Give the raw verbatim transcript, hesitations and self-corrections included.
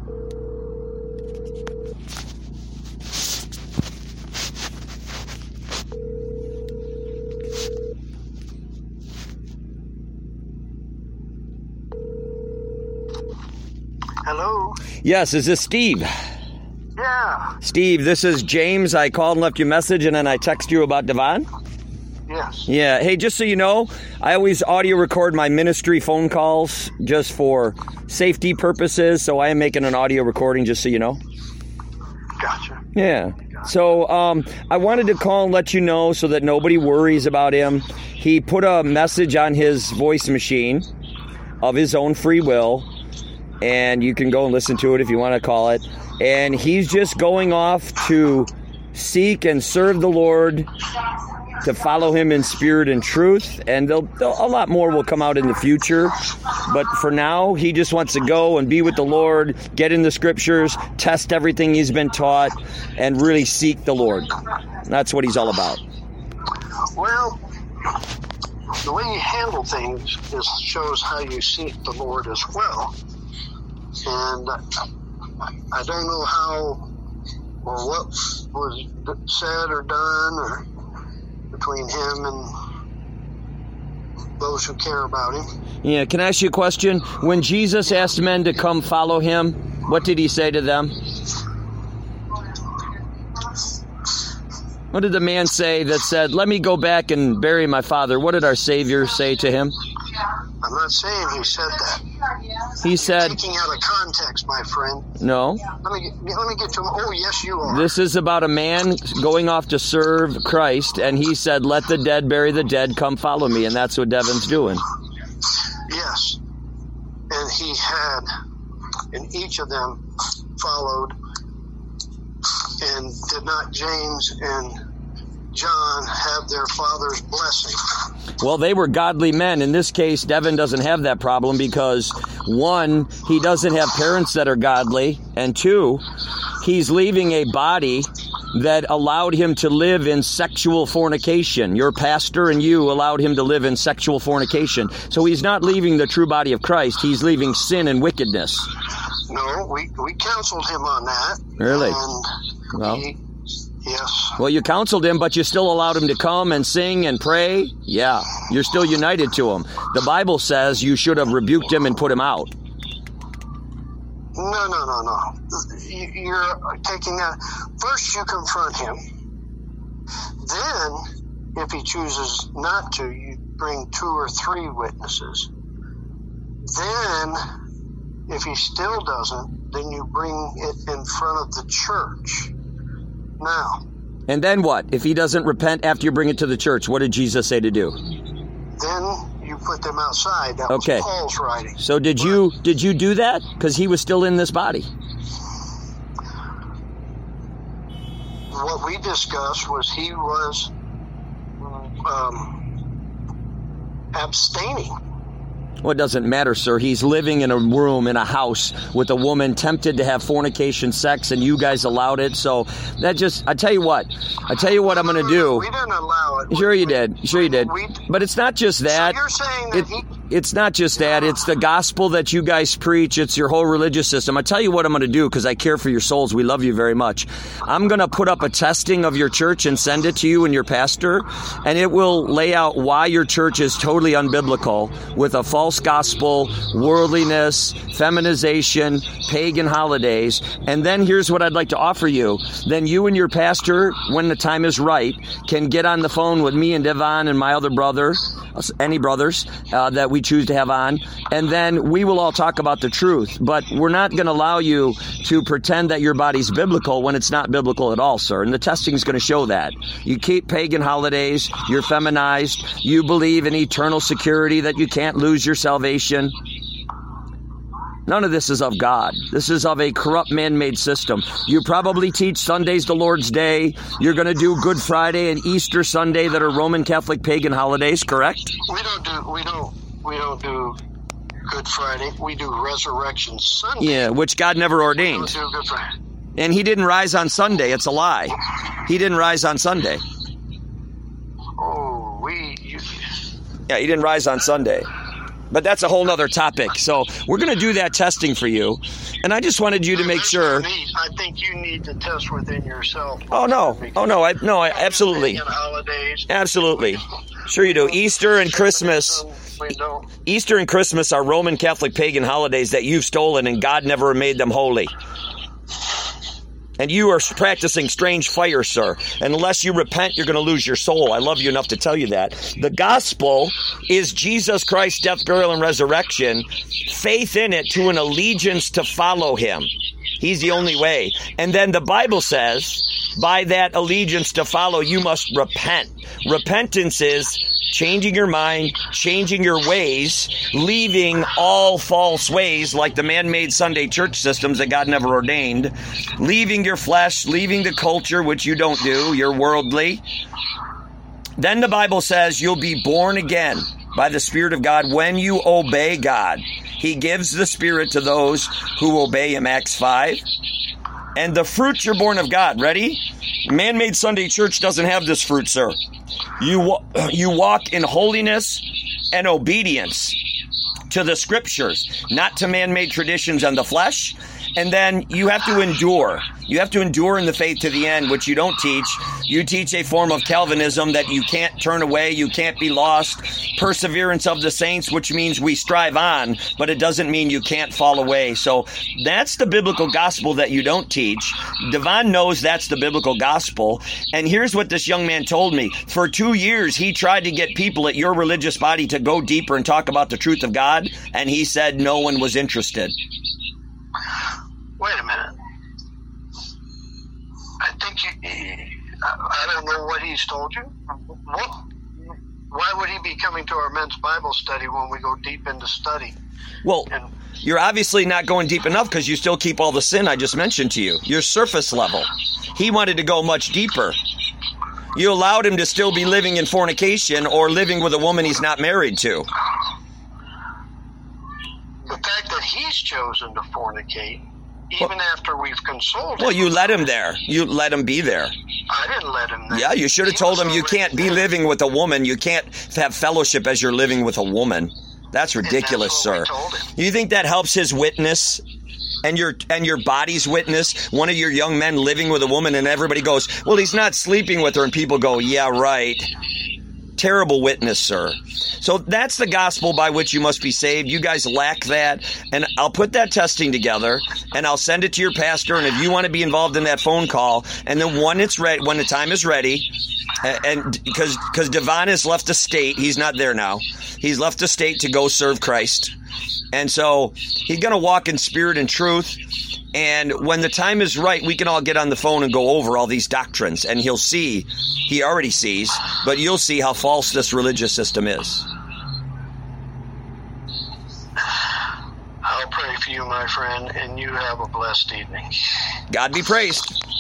Hello? Yes, is this Steve? Yeah. Steve, this is James. I called and left you a message, and then I text you about Devon. Yes. Yeah. Hey, just so you know, I always audio record my ministry phone calls just for safety purposes, so I am making an audio recording, just so you know. Gotcha. Yeah. So um, I wanted to call and let you know so that nobody worries about him. He put a message on his voice machine of his own free will, and you can go and listen to it if you want to call it. And he's just going off to seek and serve the Lord, to follow him in spirit and truth. And they'll, they'll, a lot more will come out in the future. But for now, he just wants to go and be with the Lord, get in the scriptures, test everything he's been taught, and really seek the Lord. That's what he's all about. Well, the way you handle things is shows how you seek the Lord as well. And I don't know how or what was said or done or between him and those who care about him. Yeah, can I ask you a question? When Jesus asked men to come follow him, what did he say to them? What did the man say that said, "Let me go back and bury my father"? What did our Savior say to him? I'm not saying he said that. He said, taking out of context, my friend. No. Let me get, let me get to him. Oh, yes, you are. This is about a man going off to serve Christ, and he said, "Let the dead bury the dead, come follow me," and that's what Devon's doing. Yes. And he had, and each of them followed, and did not James and John have their father's blessing? Well, they were godly men. In this case, Devon doesn't have that problem because, one, he doesn't have parents that are godly, and two, he's leaving a body that allowed him to live in sexual fornication. Your pastor and you allowed him to live in sexual fornication. So he's not leaving the true body of Christ. He's leaving sin and wickedness. No, we, we counseled him on that. Really? And well, he, yes. Well, you counseled him, but you still allowed him to come and sing and pray? Yeah, you're still united to him. The Bible says you should have rebuked him and put him out. No, no, no, no. You're taking that. First, you confront him. Then, if he chooses not to, you bring two or three witnesses. Then, if he still doesn't, then you bring it in front of the church. Now. And then what? If he doesn't repent after you bring it to the church, what did Jesus say to do? Then you put them outside. That okay. was Paul's writing. So did but, you did you do that? Because he was still in this body. What we discussed was he was um, abstaining. Well, it doesn't matter, sir. He's living in a room, in a house, with a woman tempted to have fornication sex, and you guys allowed it. So that just, I tell you what, I tell you what I'm going to do. We didn't allow it. Sure we, you did. Sure you did. We, but it's not just that. So you're saying that it, he... It's not just that. It's the gospel that you guys preach. It's your whole religious system. I tell you what I'm going to do because I care for your souls. We love you very much. I'm going to put up a testing of your church and send it to you and your pastor, and it will lay out why your church is totally unbiblical with a false gospel, worldliness, feminization, pagan holidays. And then here's what I'd like to offer you. Then you and your pastor, when the time is right, can get on the phone with me and Devon and my other brother, any brothers uh, that we choose to have on, and then we will all talk about the truth. But we're not going to allow you to pretend that your body's biblical when it's not biblical at all, sir. And the testing is going to show that. You keep pagan holidays, you're feminized, you believe in eternal security, that you can't lose your salvation. None of this is of God. This is of a corrupt man-made system. You probably teach Sunday's the Lord's Day. You're going to do Good Friday and Easter Sunday that are Roman Catholic pagan holidays, correct? We don't do, we don't, we don't do Good Friday. We do Resurrection Sunday. Yeah, which God never ordained. We don't do Good Friday. And he didn't rise on Sunday. It's a lie. He didn't rise on Sunday. Oh, we... You... Yeah, he didn't rise on Sunday. But that's a whole nother topic. So we're going to do that testing for you. And I just wanted you to make sure. I think you need to test within yourself. Oh, no. Oh, no. I, no, I, absolutely. Holidays. Absolutely. Sure you do. Easter and Christmas. Easter and Christmas are Roman Catholic pagan holidays that you've stolen, and God never made them holy. And you are practicing strange fire, sir. And unless you repent, you're going to lose your soul. I love you enough to tell you that. The gospel is Jesus Christ's death, burial, and resurrection. Faith in it to an allegiance to follow him. He's the only way. And then the Bible says, by that allegiance to follow, you must repent. Repentance is changing your mind, changing your ways, leaving all false ways like the man-made Sunday church systems that God never ordained, leaving your flesh, leaving the culture, which you don't do, you're worldly. Then the Bible says you'll be born again by the Spirit of God when you obey God. He gives the Spirit to those who obey him, Acts five. And the fruit you're born of God. Ready? Man-made Sunday church doesn't have this fruit, sir. You, you walk in holiness and obedience to the scriptures, not to man-made traditions and the flesh. And then you have to endure. You have to endure in the faith to the end, which you don't teach. You teach a form of Calvinism that you can't turn away, you can't be lost. Perseverance of the saints, which means we strive on, but it doesn't mean you can't fall away. So that's the biblical gospel that you don't teach. Devon knows that's the biblical gospel. And here's what this young man told me. For two years, he tried to get people at your religious body to go deeper and talk about the truth of God, and he said no one was interested. Wait a minute. I think you, I don't know what he's told you. What? Why would he be coming to our men's Bible study when we go deep into study? Well, and, you're obviously not going deep enough because you still keep all the sin I just mentioned to you. You're surface level. He wanted to go much deeper. You allowed him to still be living in fornication or living with a woman he's not married to. The fact that he's chosen to fornicate, even well, after we've consoled him. Well, you let him there. You let him be there. I didn't let him there. Yeah, you should have told him you can't be living with a woman. You can't have fellowship as you're living with a woman. That's ridiculous, that's sir. You think that helps his witness and your and your body's witness? One of your young men living with a woman and everybody goes, well, he's not sleeping with her. And people go, yeah, right. Terrible witness, sir. So that's the gospel by which you must be saved. You guys lack that. And I'll put that testing together and I'll send it to your pastor. And if you want to be involved in that phone call, and then when it's ready, when the time is ready, and because because Devon has left the state, he's not there now. He's left the state to go serve Christ. And so he's going to walk in spirit and truth. And when the time is right, we can all get on the phone and go over all these doctrines. And he'll see, he already sees, but you'll see how false this religious system is. I'll pray for you, my friend, and you have a blessed evening. God be praised.